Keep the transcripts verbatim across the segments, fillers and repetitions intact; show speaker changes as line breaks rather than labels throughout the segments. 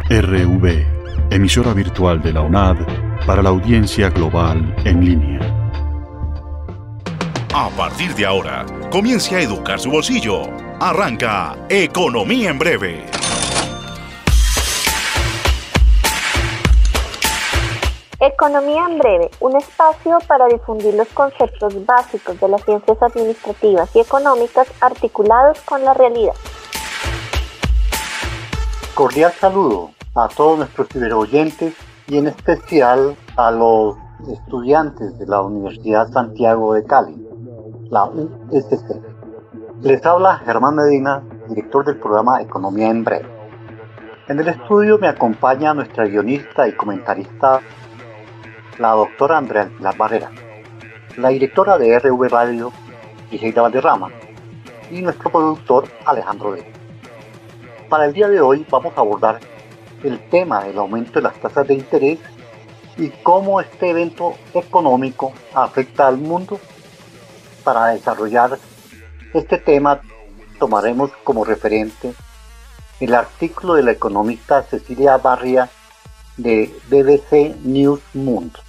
R V, emisora virtual de la U N A D para la audiencia global en línea.
A partir de ahora, comience a educar su bolsillo. Arranca Economía en Breve.
Economía en Breve, un espacio para difundir los conceptos básicos de las ciencias administrativas y económicas articulados con la realidad.
Cordial saludo a todos nuestros ciberoyentes y en especial a los estudiantes de la Universidad Santiago de Cali, la U S C. Les habla Germán Medina, director del programa Economía en Breve. En el estudio me acompaña nuestra guionista y comentarista, la doctora Andrea Pilar Barrera, la directora de R V Radio, Giselda Valderrama, y nuestro productor, Alejandro D. Para el día de hoy vamos a abordar el tema del aumento de las tasas de interés y cómo este evento económico afecta al mundo. Para desarrollar este tema tomaremos como referente el artículo de la economista Cecilia Barria de B B C News Mundo.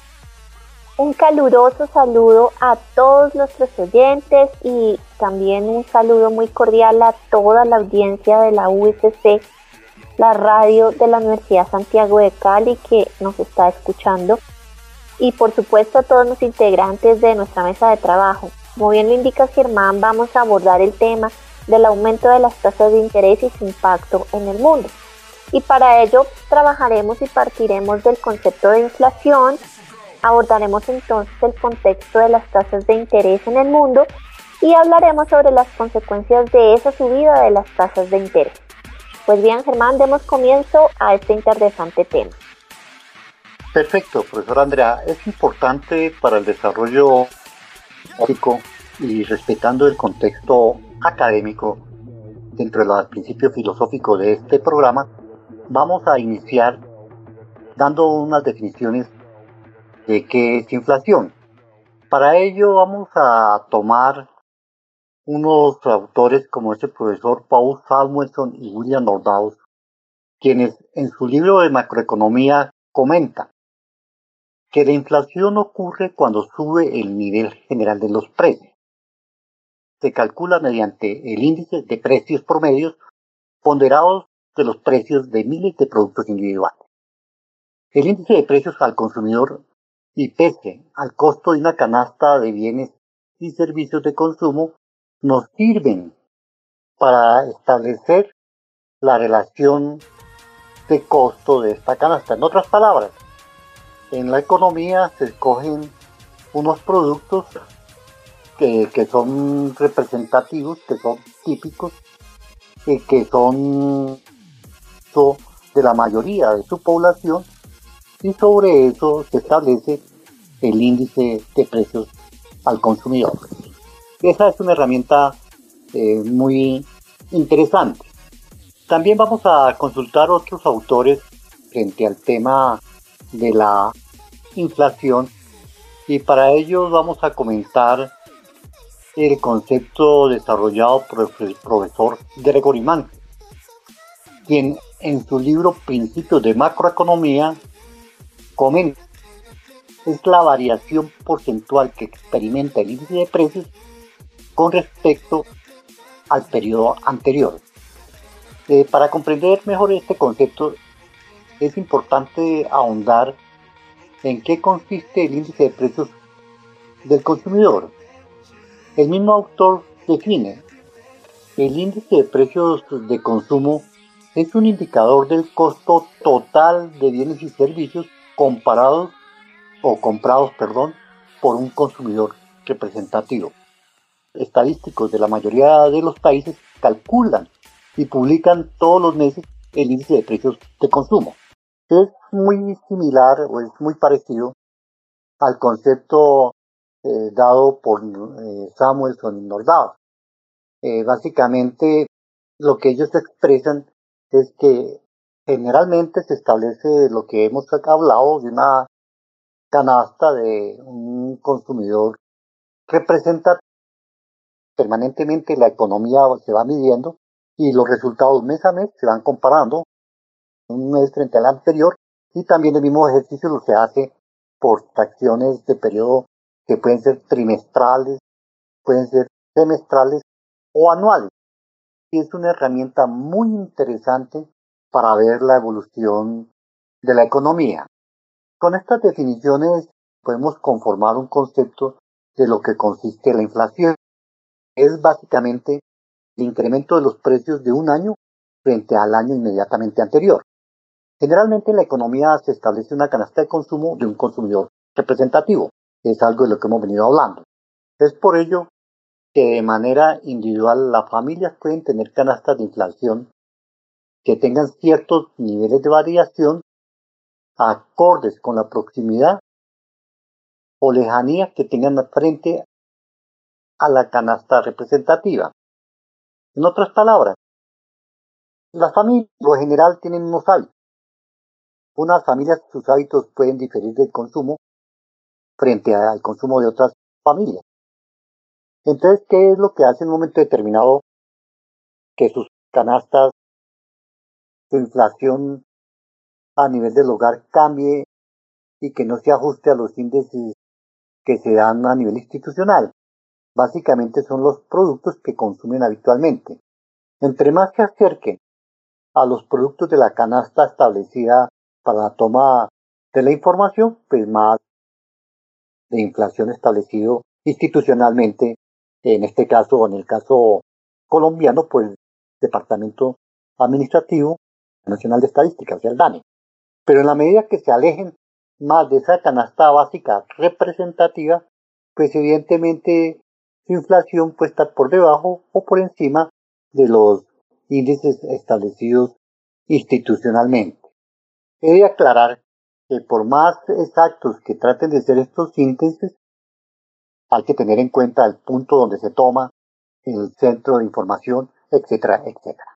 Un caluroso saludo a todos nuestros oyentes y también un saludo muy cordial a toda la audiencia de la U S C, la radio de la Universidad Santiago de Cali que nos está escuchando, y por supuesto a todos los integrantes de nuestra mesa de trabajo. Como bien lo indica Germán, vamos a abordar el tema del aumento de las tasas de interés y su impacto en el mundo. Y para ello trabajaremos y partiremos del concepto de inflación. Abordaremos entonces el contexto de las tasas de interés en el mundo y hablaremos sobre las consecuencias de esa subida de las tasas de interés. Pues bien, Germán, demos comienzo a este interesante tema.
Perfecto, profesora Andrea. Es importante para el desarrollo ético y respetando el contexto académico dentro de los principios filosóficos de este programa, vamos a iniciar dando unas definiciones de qué es inflación. Para ello vamos a tomar unos autores como es el profesor Paul Samuelson y William Nordhaus, quienes en su libro de macroeconomía comentan que la inflación ocurre cuando sube el nivel general de los precios. Se calcula mediante el índice de precios promedios ponderados de los precios de miles de productos individuales. El índice de precios al consumidor y pese al costo de una canasta de bienes y servicios de consumo, nos sirven para establecer la relación de costo de esta canasta. En otras palabras, en la economía se escogen unos productos que, que son representativos, que son típicos, que, que son de la mayoría de su población, y sobre eso se establece el índice de precios al consumidor. Esa es una herramienta eh, muy interesante. También vamos a consultar otros autores frente al tema de la inflación, y para ello vamos a comentar el concepto desarrollado por el profesor Gregory Mann, quien en su libro Principios de Macroeconomía comenta: es la variación porcentual que experimenta el índice de precios con respecto al periodo anterior. Eh, para comprender mejor este concepto es importante ahondar en qué consiste el índice de precios del consumidor. El mismo autor define: el índice de precios de consumo es un indicador del costo total de bienes y servicios comparados o comprados, perdón, por un consumidor representativo. Estadísticos de la mayoría de los países calculan y publican todos los meses el índice de precios de consumo. Es muy similar o es muy parecido al concepto eh, dado por eh, Samuelson y Nordhaus. Eh, básicamente lo que ellos expresan es que generalmente se establece lo que hemos hablado de una canasta de un consumidor representativo. Permanentemente la economía se va midiendo y los resultados mes a mes se van comparando un mes frente al anterior, y también el mismo ejercicio lo se hace por fracciones de periodo que pueden ser trimestrales, pueden ser semestrales o anuales. Y es una herramienta muy interesante para ver la evolución de la economía. Con estas definiciones podemos conformar un concepto de lo que consiste la inflación. Es básicamente el incremento de los precios de un año frente al año inmediatamente anterior. Generalmente en la economía se establece una canasta de consumo de un consumidor representativo, que es algo de lo que hemos venido hablando. Es por ello que de manera individual las familias pueden tener canastas de inflación que tengan ciertos niveles de variación acordes con la proximidad o lejanía que tengan frente a la canasta representativa. En otras palabras, las familias por lo general tienen unos hábitos. Unas familias, sus hábitos pueden diferir del consumo frente al consumo de otras familias. Entonces, ¿qué es lo que hace en un momento determinado que sus canastas de inflación a nivel del hogar cambie y que no se ajuste a los índices que se dan a nivel institucional? Básicamente son los productos que consumen habitualmente. Entre más se acerquen a los productos de la canasta establecida para la toma de la información, pues más de inflación establecido institucionalmente, en este caso, o en el caso colombiano, por el Departamento Administrativo Nacional de Estadística, o sea, el DANE. Pero en la medida que se alejen más de esa canasta básica representativa, pues evidentemente su inflación puede estar por debajo o por encima de los índices establecidos institucionalmente. He de aclarar que por más exactos que traten de ser estos índices, hay que tener en cuenta el punto donde se toma, el centro de información, etcétera, etcétera.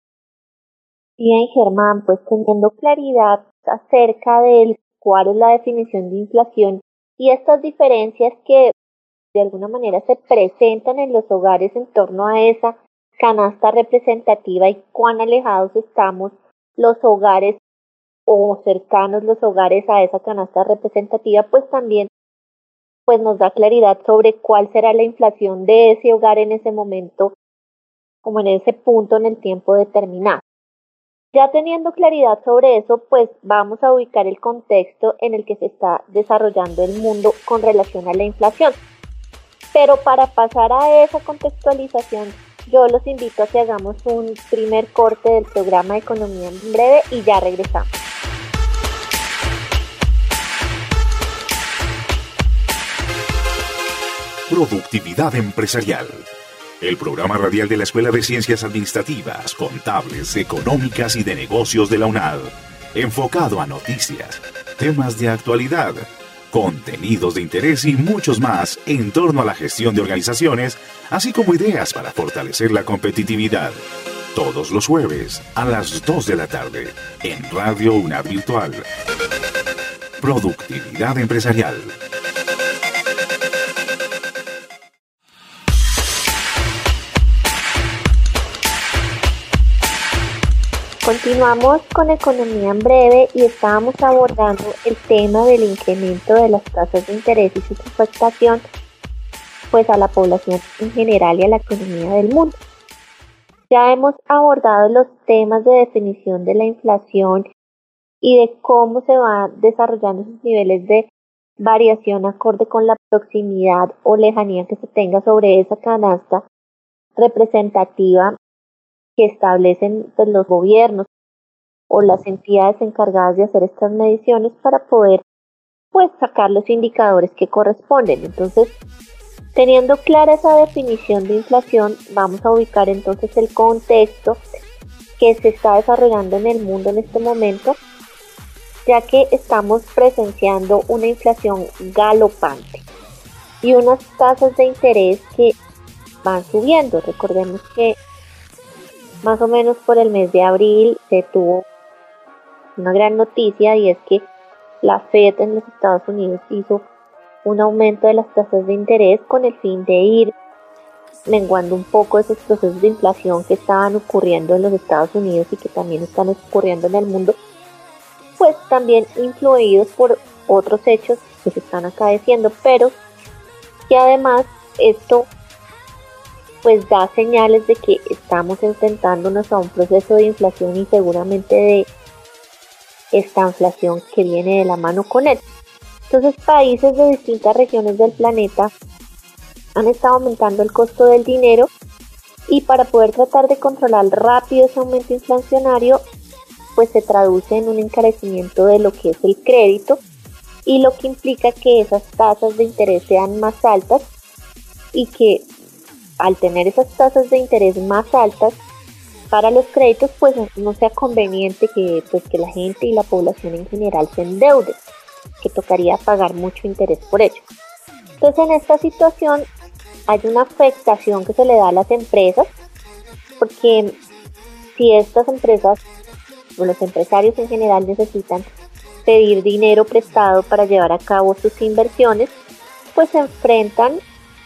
Bien, Germán, pues teniendo claridad acerca de cuál es la definición de inflación y estas diferencias que de alguna manera se presentan en los hogares en torno a esa canasta representativa y cuán alejados estamos los hogares o cercanos los hogares a esa canasta representativa, pues también pues nos da claridad sobre cuál será la inflación de ese hogar en ese momento, como en ese punto en el tiempo determinado. Ya teniendo claridad sobre eso, pues vamos a ubicar el contexto en el que se está desarrollando el mundo con relación a la inflación. Pero para pasar a esa contextualización, yo los invito a que hagamos un primer corte del programa de Economía en Breve y ya regresamos.
Productividad empresarial. El programa radial de la Escuela de Ciencias Administrativas, Contables, Económicas y de Negocios de la UNAD. Enfocado a noticias, temas de actualidad, contenidos de interés y muchos más en torno a la gestión de organizaciones, así como ideas para fortalecer la competitividad. Todos los jueves a las dos de la tarde en Radio UNAD Virtual. Productividad empresarial.
Continuamos con Economía en Breve y estábamos abordando el tema del incremento de las tasas de interés y su afectación pues a la población en general y a la economía del mundo. Ya hemos abordado los temas de definición de la inflación y de cómo se van desarrollando esos niveles de variación acorde con la proximidad o lejanía que se tenga sobre esa canasta representativa que establecen pues, los gobiernos o las entidades encargadas de hacer estas mediciones para poder pues sacar los indicadores que corresponden. Entonces, teniendo clara esa definición de inflación, vamos a ubicar entonces el contexto que se está desarrollando en el mundo en este momento, ya que estamos presenciando una inflación galopante y unas tasas de interés que van subiendo. Recordemos que más o menos por el mes de abril se tuvo una gran noticia y es que la Fed en los Estados Unidos hizo un aumento de las tasas de interés con el fin de ir menguando un poco esos procesos de inflación que estaban ocurriendo en los Estados Unidos y que también están ocurriendo en el mundo pues también influidos por otros hechos que se están acaeciendo, pero que además esto pues da señales de que estamos enfrentándonos a un proceso de inflación y seguramente de esta inflación que viene de la mano con él. Entonces, países de distintas regiones del planeta han estado aumentando el costo del dinero y para poder tratar de controlar rápido ese aumento inflacionario, pues se traduce en un encarecimiento de lo que es el crédito y lo que implica que esas tasas de interés sean más altas y que al tener esas tasas de interés más altas para los créditos, pues no sea conveniente que, pues, que la gente y la población en general se endeude, que tocaría pagar mucho interés por ello. Entonces, en esta situación hay una afectación que se le da a las empresas, porque si estas empresas o los empresarios en general necesitan pedir dinero prestado para llevar a cabo sus inversiones, pues se enfrentan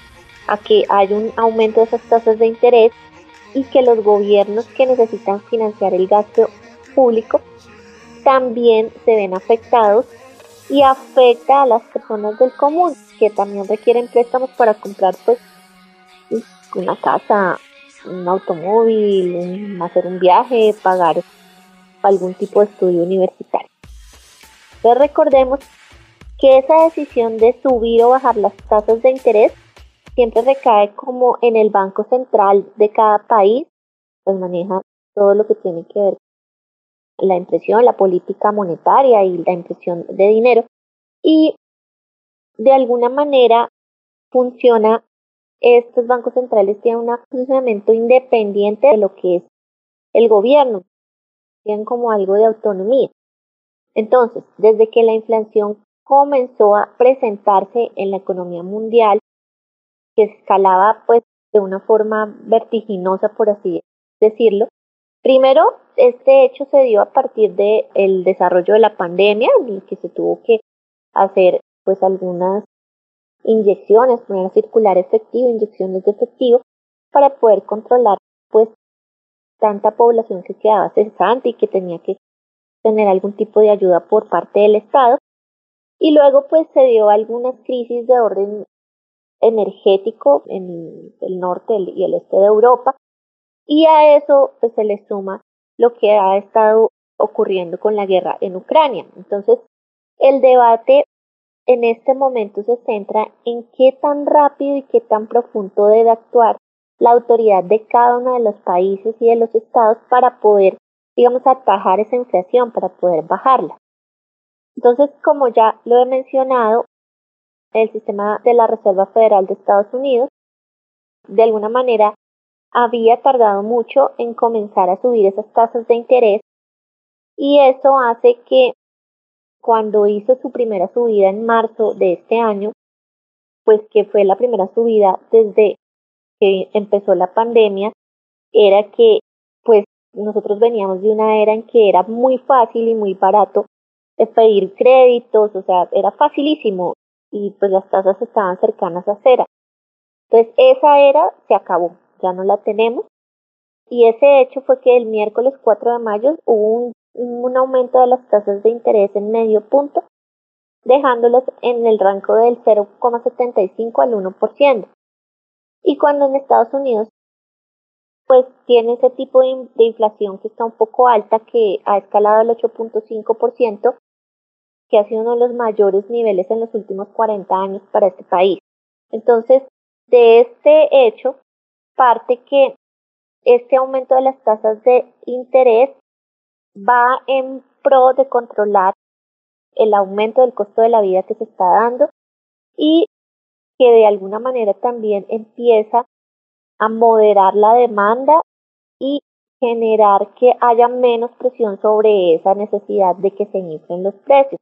a que hay un aumento de esas tasas de interés y que los gobiernos que necesitan financiar el gasto público también se ven afectados y afecta a las personas del común que también requieren préstamos para comprar pues una casa, un automóvil, un, hacer un viaje, pagar algún tipo de estudio universitario. Entonces recordemos que esa decisión de subir o bajar las tasas de interés siempre recae como en el Banco Central de cada país, pues maneja todo lo que tiene que ver con la impresión, la política monetaria y la impresión de dinero, y de alguna manera funciona, estos bancos centrales tienen un funcionamiento independiente de lo que es el gobierno, tienen como algo de autonomía. Entonces, desde que la inflación comenzó a presentarse en la economía mundial, que escalaba pues de una forma vertiginosa, por así decirlo. Primero, este hecho se dio a partir del desarrollo de la pandemia, en el que se tuvo que hacer pues algunas inyecciones, poner a circular efectivo, inyecciones de efectivo, para poder controlar pues tanta población que quedaba cesante y que tenía que tener algún tipo de ayuda por parte del Estado. Y luego pues se dio algunas crisis de orden energético en el norte y el este de Europa, y a eso pues se le suma lo que ha estado ocurriendo con la guerra en Ucrania. Entonces el debate en este momento se centra en qué tan rápido y qué tan profundo debe actuar la autoridad de cada uno de los países y de los estados para poder, digamos, atajar esa inflación, para poder bajarla. Entonces, como ya lo he mencionado, el sistema de la Reserva Federal de Estados Unidos, de alguna manera, había tardado mucho en comenzar a subir esas tasas de interés, y eso hace que cuando hizo su primera subida en marzo de este año, pues que fue la primera subida desde que empezó la pandemia, era que pues nosotros veníamos de una era en que era muy fácil y muy barato pedir créditos, o sea, era facilísimo, y pues las tasas estaban cercanas a cero. Entonces esa era se acabó, ya no la tenemos, y ese hecho fue que el miércoles cuatro de mayo hubo un, un aumento de las tasas de interés en medio punto, dejándolas en el rango del cero coma setenta y cinco al uno por ciento. Y cuando en Estados Unidos pues tiene ese tipo de, de inflación que está un poco alta, que ha escalado al ocho punto cinco por ciento, que ha sido uno de los mayores niveles en los últimos cuarenta años para este país. Entonces, de este hecho, parte que este aumento de las tasas de interés va en pro de controlar el aumento del costo de la vida que se está dando, y que de alguna manera también empieza a moderar la demanda y generar que haya menos presión sobre esa necesidad de que se inflen los precios.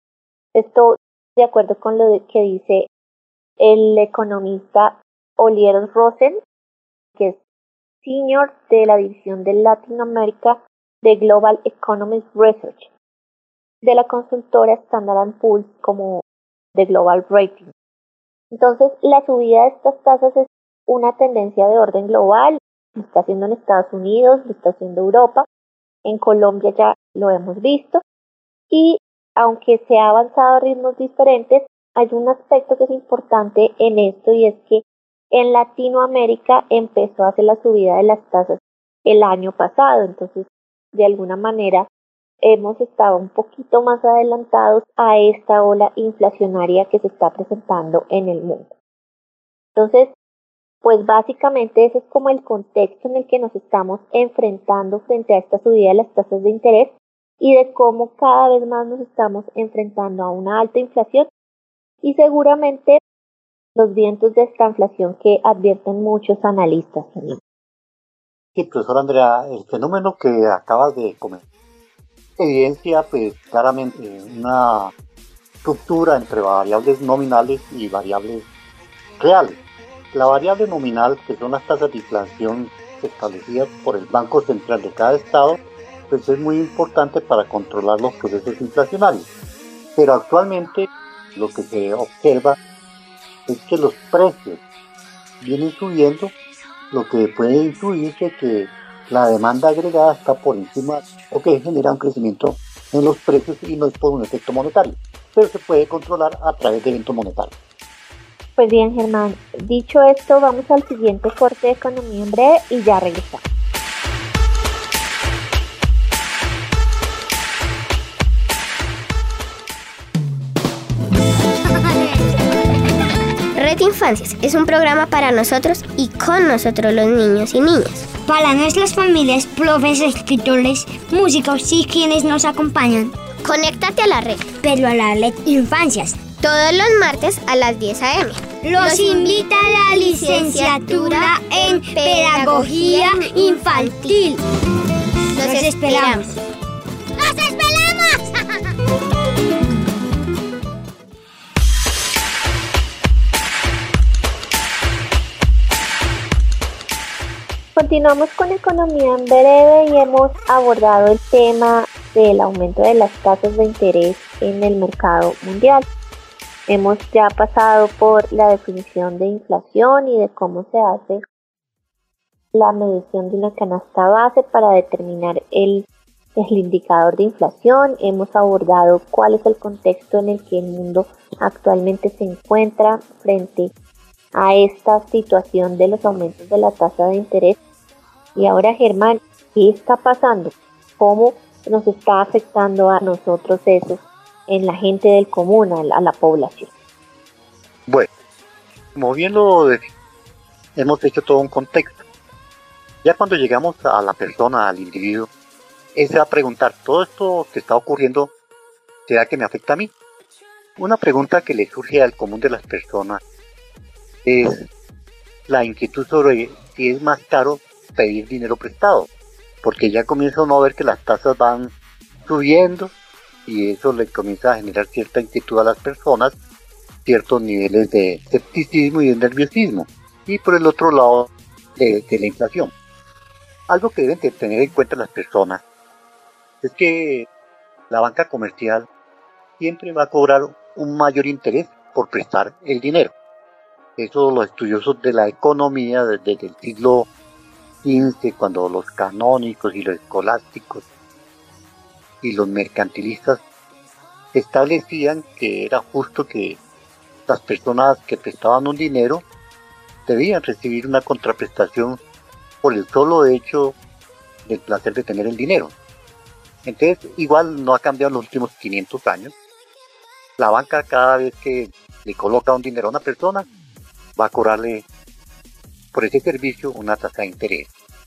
Esto de acuerdo con lo de que dice el economista Oliver Rosen, que es senior de la división de Latinoamérica de Global Economic Research de la consultora Standard and Poor's como de Global Rating. Entonces, la subida de estas tasas es una tendencia de orden global, lo está haciendo en Estados Unidos, lo está haciendo Europa, en Colombia ya lo hemos visto, y aunque se ha avanzado a ritmos diferentes, hay un aspecto que es importante en esto y es que en Latinoamérica empezó a hacer la subida de las tasas el año pasado, entonces de alguna manera hemos estado un poquito más adelantados a esta ola inflacionaria que se está presentando en el mundo. Entonces, pues básicamente ese es como el contexto en el que nos estamos enfrentando frente a esta subida de las tasas de interés y de cómo cada vez más nos estamos enfrentando a una alta inflación y seguramente los vientos de esta inflación que advierten muchos analistas.
Sí, profesor Andrea, el fenómeno que acabas de comentar evidencia pues claramente una ruptura entre variables nominales y variables reales. La variable nominal, que son las tasas de inflación establecidas por el Banco Central de cada estado, pues es muy importante para controlar los procesos inflacionarios. Pero actualmente lo que se observa es que los precios vienen subiendo, lo que puede influirse que la demanda agregada está por encima, o que genera un crecimiento en los precios y no es por un efecto monetario, pero se puede controlar a través de eventos monetarios.
Pues bien, Germán, dicho esto, vamos al siguiente corte de economía en breve y ya regresamos.
Red Infancias es un programa para nosotros y con nosotros los niños y niñas.
Para nuestras familias, profes, escritores, músicos y quienes nos acompañan.
Conéctate a la red.
Pero a la Red Infancias.
Todos los martes a las diez a eme.
Los invita a la licenciatura en Pedagogía Infantil.
Los esperamos.
¡Los esperamos!
Continuamos con economía en breve y hemos abordado el tema del aumento de las tasas de interés en el mercado mundial. Hemos ya pasado por la definición de inflación y de cómo se hace la medición de una canasta base para determinar el, el indicador de inflación. Hemos abordado cuál es el contexto en el que el mundo actualmente se encuentra frente a esta situación de los aumentos de la tasa de interés. Y ahora, Germán, ¿qué está pasando? ¿Cómo nos está afectando a nosotros eso en la gente del común, a la, a la población?
Bueno, como bien lo decimos, hemos hecho todo un contexto. Ya cuando llegamos a la persona, al individuo, él se va a preguntar, ¿todo esto que está ocurriendo, será que me afecta a mí? Una pregunta que le surge al común de las personas es la inquietud sobre si es más caro pedir dinero prestado, porque ya comienza uno a ver que las tasas van subiendo y eso le comienza a generar cierta inquietud a las personas, ciertos niveles de escepticismo y de nerviosismo, y por el otro lado de, de la inflación. Algo que deben de tener en cuenta las personas es que la banca comercial siempre va a cobrar un mayor interés por prestar el dinero. Eso los estudiosos de la economía desde el siglo quince, cuando los canónicos y los escolásticos y los mercantilistas establecían que era justo que las personas que prestaban un dinero debían recibir una contraprestación por el solo hecho del placer de tener el dinero. Entonces, igual no ha cambiado en los últimos quinientos años. La banca, cada vez que le coloca un dinero a una persona, va a cobrarle por ese servicio una tasa de interés.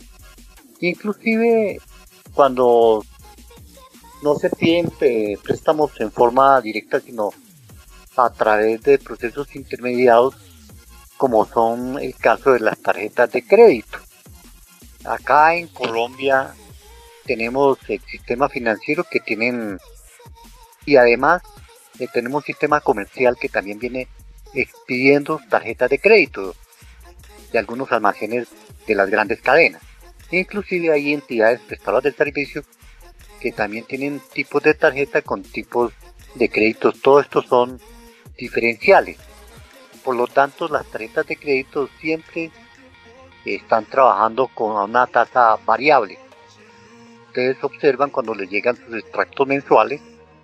Inclusive cuando no se piden eh, préstamos en forma directa, sino a través de procesos intermediados, como son el caso de las tarjetas de crédito. Acá en Colombia tenemos el sistema financiero que tienen, y además eh, tenemos un sistema comercial que también viene expidiendo tarjetas de crédito de algunos almacenes de las grandes cadenas. Inclusive hay entidades prestadoras del servicio que también tienen tipos de tarjeta con tipos de créditos. Todos estos son diferenciales. Por lo tanto, las tarjetas de crédito siempre están trabajando con una tasa variable. Ustedes observan cuando les llegan sus extractos mensuales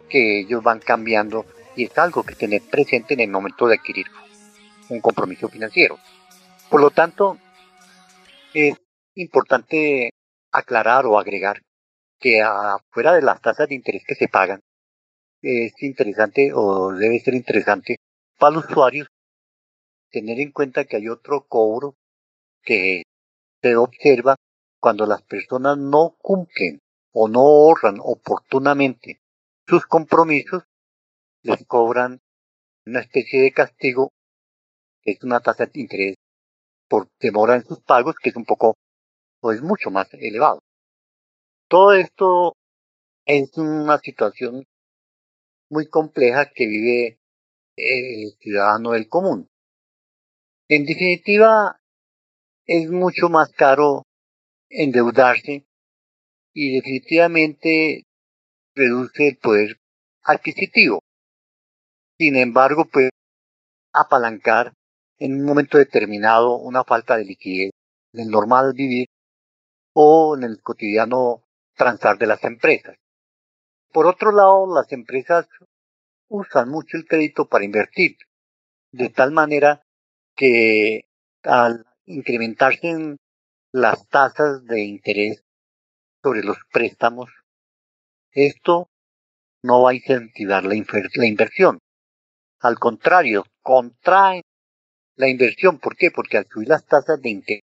que ellos van cambiando y es algo que tener presente en el momento de adquirir un compromiso financiero. Por lo tanto, es importante aclarar o agregar que afuera de las tasas de interés que se pagan, es interesante o debe ser interesante para los usuarios tener en cuenta que hay otro cobro que se observa cuando las personas no cumplen o no ahorran oportunamente sus compromisos, les cobran una especie de castigo, que es una tasa de interés por demora en sus pagos, que es un poco o es mucho más elevado. Todo esto es una situación muy compleja que vive el ciudadano del común. En definitiva, es mucho más caro endeudarse y definitivamente reduce el poder adquisitivo. Sin embargo, puede apalancar en un momento determinado una falta de liquidez en el normal vivir o en el cotidiano transar de las empresas. Por otro lado, las empresas usan mucho el crédito para invertir, de tal manera que al incrementarse en las tasas de interés sobre los préstamos, esto no va a incentivar la, inver- la inversión. Al contrario, contrae la inversión. ¿Por qué? Porque al subir las tasas de interés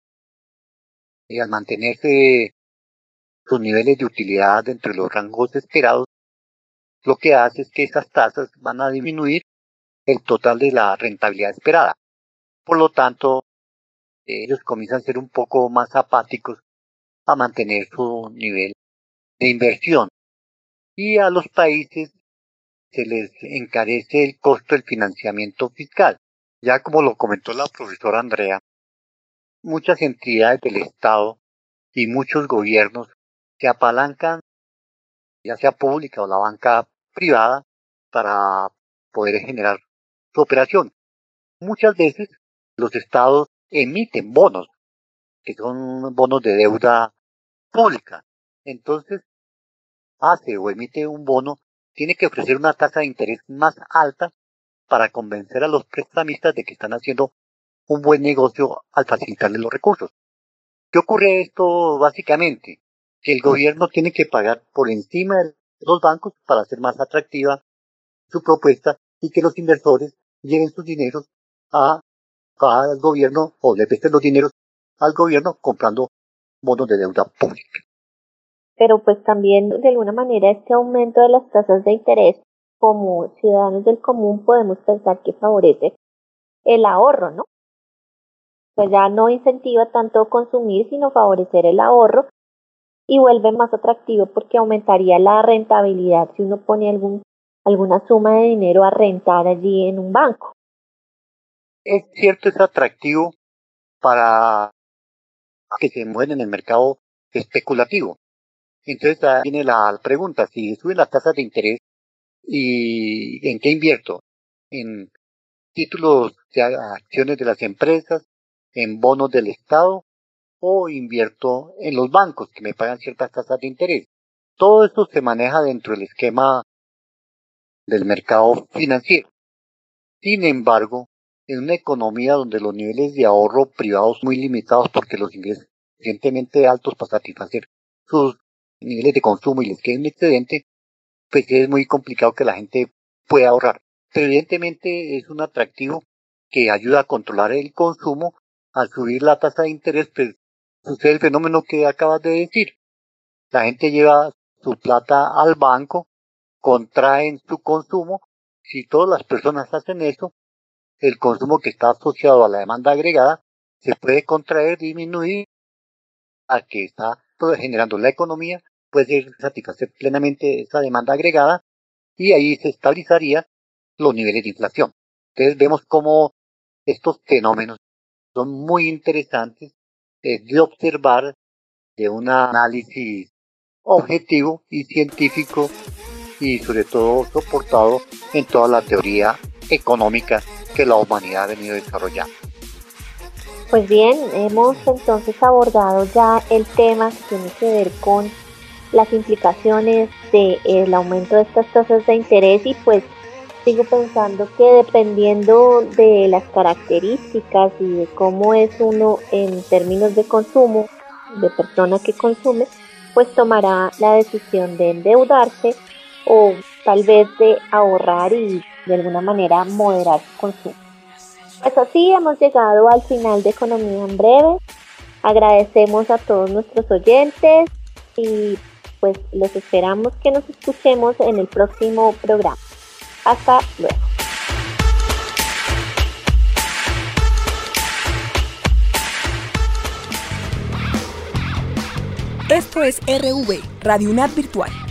y al mantenerse sus niveles de utilidad entre los rangos esperados, lo que hace es que esas tasas van a disminuir el total de la rentabilidad esperada. Por lo tanto, ellos comienzan a ser un poco más apáticos a mantener su nivel de inversión. Y a los países se les encarece el costo del financiamiento fiscal. Ya como lo comentó la profesora Andrea, muchas entidades del Estado y muchos gobiernos se apalancan, ya sea pública o la banca privada, para poder generar su operación. Muchas veces los estados emiten bonos, que son bonos de deuda pública. Entonces, hace o emite un bono, tiene que ofrecer una tasa de interés más alta para convencer a los prestamistas de que están haciendo un buen negocio al facilitarles los recursos. ¿Qué ocurre esto básicamente? Que el gobierno tiene que pagar por encima de los bancos para hacer más atractiva su propuesta y que los inversores lleven sus dineros a, al gobierno o le presten los dineros al gobierno comprando bonos de deuda pública.
Pero pues también de alguna manera este aumento de las tasas de interés, como ciudadanos del común podemos pensar que favorece el ahorro, ¿no? Pues ya no incentiva tanto consumir, sino favorecer el ahorro y vuelve más atractivo porque aumentaría la rentabilidad si uno pone algún, alguna suma de dinero a rentar allí en un banco.
Es cierto, es atractivo para que se mueven en el mercado especulativo. Entonces ahí viene la pregunta, si suben las tasas de interés, ¿y en qué invierto? ¿En títulos de acciones de las empresas, en bonos del Estado o invierto en los bancos que me pagan ciertas tasas de interés? Todo esto se maneja dentro del esquema del mercado financiero. Sin embargo, en una economía donde los niveles de ahorro privados son muy limitados porque los ingresos son suficientemente altos para satisfacer sus niveles de consumo y les queda un excedente, pues es muy complicado que la gente pueda ahorrar. Pero evidentemente es un atractivo que ayuda a controlar el consumo. Al subir la tasa de interés, pues sucede el fenómeno que acabas de decir. La gente lleva su plata al banco, contraen su consumo. Si todas las personas hacen eso, el consumo que está asociado a la demanda agregada se puede contraer, disminuir, a que está generando la economía, puede satisfacer plenamente esa demanda agregada y ahí se estabilizaría los niveles de inflación. Entonces vemos cómo estos fenómenos son muy interesantes eh, de observar de un análisis objetivo y científico y sobre todo soportado en toda la teoría económica que la humanidad ha venido desarrollando.
Pues bien, hemos entonces abordado ya el tema que tiene que ver con las implicaciones del aumento de estas tasas de interés, y pues sigo pensando que dependiendo de las características y de cómo es uno en términos de consumo, de persona que consume, pues tomará la decisión de endeudarse o tal vez de ahorrar y de alguna manera moderar su consumo. Pues así hemos llegado al final de Economía en Breve. Agradecemos a todos nuestros oyentes y pues los esperamos que nos escuchemos en el próximo programa. Hasta luego.
Esto es R V, Radio UNAD Virtual.